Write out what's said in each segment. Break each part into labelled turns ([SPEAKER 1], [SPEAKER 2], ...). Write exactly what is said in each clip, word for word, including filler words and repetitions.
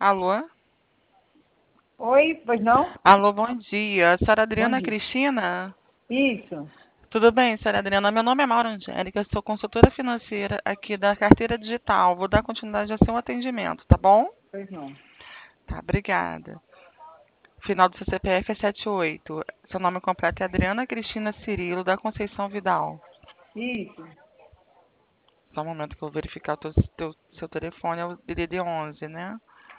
[SPEAKER 1] Alô?
[SPEAKER 2] Oi, pois não?
[SPEAKER 1] Alô, bom dia. Senhora
[SPEAKER 2] Bom
[SPEAKER 1] Adriana
[SPEAKER 2] dia.
[SPEAKER 1] Cristina?
[SPEAKER 2] Isso,
[SPEAKER 1] Tudo bem, senhora Adriana? Meu nome é Maura Angélica, sou consultora financeira aqui da Carteira Digital. Vou dar continuidade ao seu atendimento, tá bom?
[SPEAKER 2] pois não.
[SPEAKER 1] Tá, obrigada. Final do seu C P F é setenta e oito. Seu nome completo é Adriana Cristina Cirilo da Conceição Vidal.
[SPEAKER 2] Isso.
[SPEAKER 1] Só um momento que eu vou verificar o teu, teu- seu telefone, é o D D D onze, né?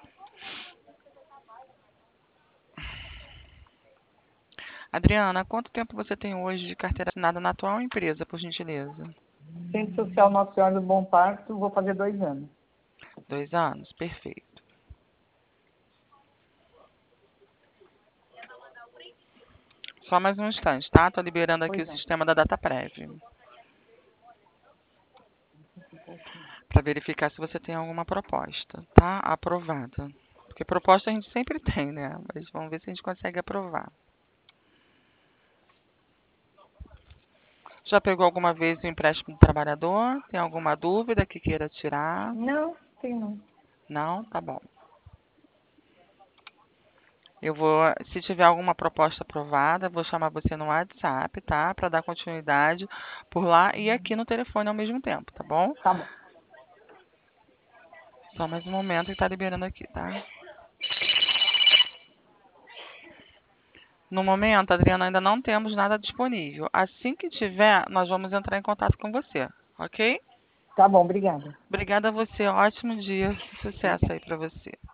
[SPEAKER 1] Adriana, quanto tempo você tem hoje de carteira assinada na atual empresa, por gentileza?
[SPEAKER 2] Centro Social Nossa Senhora do Bom Parto, vou fazer dois anos.
[SPEAKER 1] Dois anos, perfeito. Só mais um instante, tá? Tô liberando aqui
[SPEAKER 2] Pois
[SPEAKER 1] o
[SPEAKER 2] não.
[SPEAKER 1] sistema da DataPrev para verificar se você tem alguma proposta, tá? Aprovada. Porque proposta a gente sempre tem, né? Mas vamos ver se a gente consegue aprovar. Já pegou alguma vez o empréstimo do trabalhador? Tem alguma dúvida que queira tirar?
[SPEAKER 2] Não, tem não.
[SPEAKER 1] Não? Tá bom. Eu vou, se tiver alguma proposta aprovada, vou chamar você no WhatsApp, tá? Para dar continuidade por lá e aqui no telefone ao mesmo tempo, tá bom?
[SPEAKER 2] Tá bom.
[SPEAKER 1] Só mais um momento que tá liberando aqui, tá? No momento, Adriana, ainda não temos nada disponível. Assim que tiver, nós vamos entrar em contato com você, ok?
[SPEAKER 2] Tá bom, obrigada.
[SPEAKER 1] Obrigada a você, ótimo dia, sucesso
[SPEAKER 2] Obrigada.
[SPEAKER 1] aí para você.